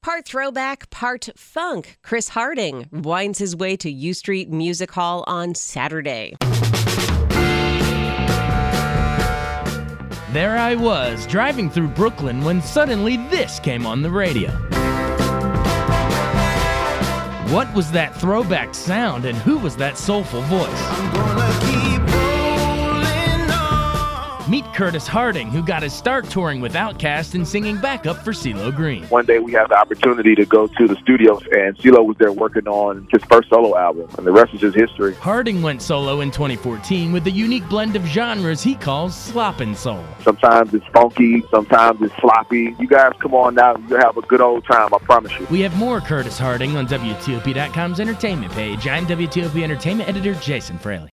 Part throwback, part funk. Chris Harding winds his way to U Street Music Hall on Saturday. There I was, driving through Brooklyn when suddenly this came on the radio. What was that throwback sound and who was that soulful voice? I'm gonna keep rolling on. Meet Curtis Harding, who got his start touring with Outkast and singing backup for CeeLo Green. One day we had the opportunity to go to the studios, and CeeLo was there working on his first solo album, and the rest is just history. Harding went solo in 2014 with a unique blend of genres he calls sloppin' soul. Sometimes it's funky, sometimes it's sloppy. You guys come on out, you'll have a good old time, I promise you. We have more Curtis Harding on WTOP.com's entertainment page. I'm WTOP Entertainment Editor Jason Fraley.